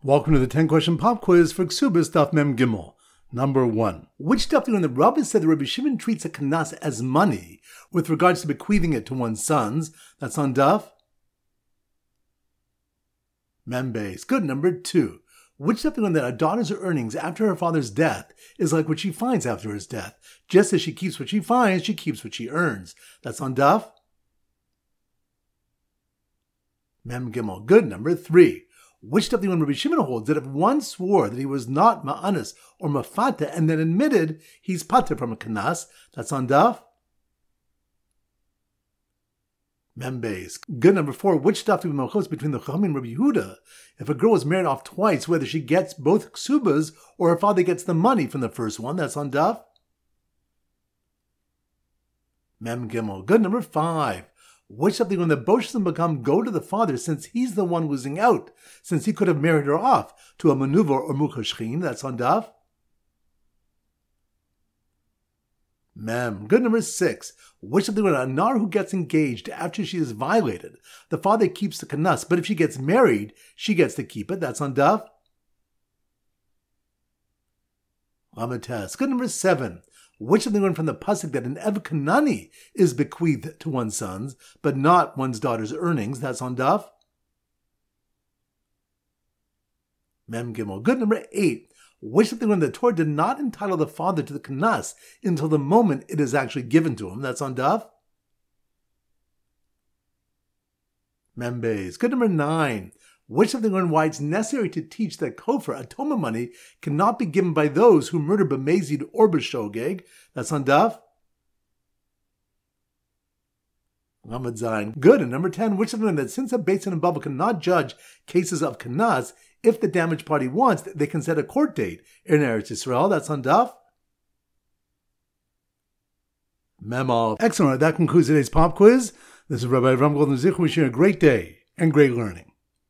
Welcome to the 10-question pop quiz for Ksubis Daf Mem Gimel. Number 1. Which daf when the Rabbah said that Rabbi Shimon treats a kanas as money with regards to bequeathing it to one's sons? That's on daf Mem Beis. Good. Number 2. Which daf when that a daughter's earnings after her father's death is like what she finds after his death? Just as she keeps what she finds, she keeps what she earns. That's on daf Mem Gimel. Good. Number 3. Which daf when Rabbi Shimon holds that if one swore that he was not ma'anis or mafata and then admitted he's pater from a kanas, that's on daf Mem Beis. Good. Number 4. Which daf between the Chacham and Rabbi Yehuda? If a girl is married off twice, whether she gets both ksubas or her father gets the money from the first one, that's on daf Mem Gimel. Good. Number 5. Which daf when the Boshim become go to the father since he's the one losing out, since he could have married her off to a manuva or muchashchin, that's on daf Mem. Good. Number 6. Which daf when a nar who gets engaged after she is violated, the father keeps the kanas, but if she gets married, she gets to keep it, that's on daf Lamates. Good. Number 7. Which daf learn from the pasuk that an Ev Kanani is bequeathed to one's sons, but not one's daughter's earnings? That's on daf Mem Gimel. Good. Number 8. Which daf learn the Torah did not entitle the father to the kanas until the moment it is actually given to him? That's on daf Mem Beis. Good. Number 9. Which daf learn why it's necessary to teach that kofar, atoma money, cannot be given by those who murder b'mezid or b'shogeg? That's on daf Lamed Zayin. Good. And number 10. Which daf learn that since a Beit Din and Baba cannot judge cases of kanas, if the damaged party wants, they can set a court date in Eretz Yisrael? That's on daf Mem Aleph. Excellent. That concludes today's pop quiz. This is Rabbi Avram Golden Zich wishing you a great day and great learning.